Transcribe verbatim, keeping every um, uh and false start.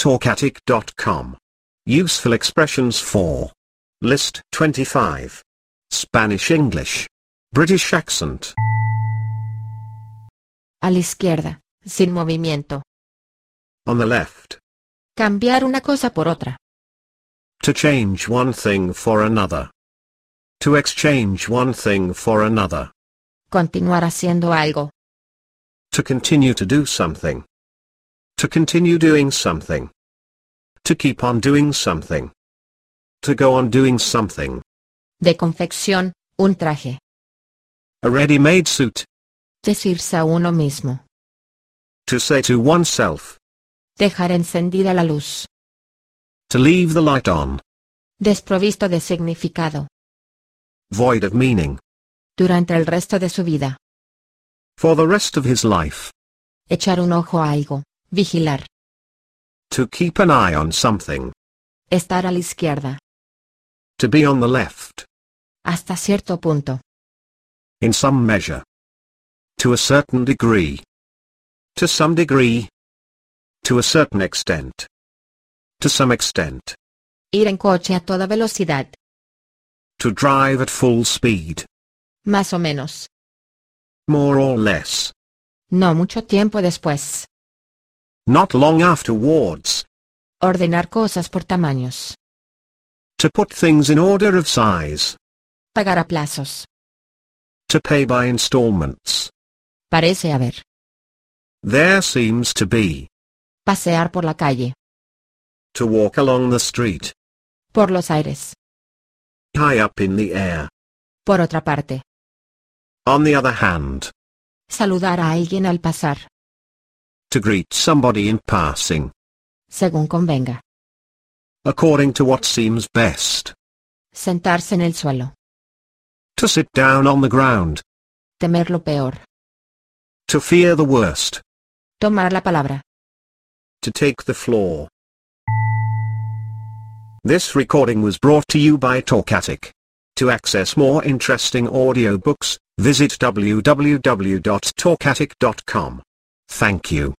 talkatic dot com. Useful expressions for List twenty-five. Spanish English. British accent. A la izquierda, sin movimiento. On the left. Cambiar una cosa por otra. To change one thing for another. To exchange one thing for another. Continuar haciendo algo. To continue to do something. To continue doing something. To keep on doing something. To go on doing something. De confección, un traje. A ready-made suit. Decirse a uno mismo. To say to oneself. Dejar encendida la luz. To leave the light on. Desprovisto de significado. Void of meaning. Durante el resto de su vida. For the rest of his life. Echar un ojo a algo. Vigilar. To keep an eye on something. Estar a la izquierda. To be on the left. Hasta cierto punto. In some measure. To a certain degree. To some degree. To a certain extent. To some extent. Ir en coche a toda velocidad. To drive at full speed. Más o menos. More or less. No mucho tiempo después. Not long afterwards. Ordenar cosas por tamaños. To put things in order of size. Pagar a plazos. To pay by installments. Parece haber. There seems to be. Pasear por la calle. To walk along the street. Por los aires. High up in the air. Por otra parte. On the other hand. Saludar a alguien al pasar. To greet somebody in passing. Según convenga. According to what seems best. Sentarse en el suelo. To sit down on the ground. Temer lo peor. To fear the worst. Tomar la palabra. To take the floor. This recording was brought to you by Talkatic. To access more interesting audiobooks, visit w w w dot talkatic dot com. Thank you.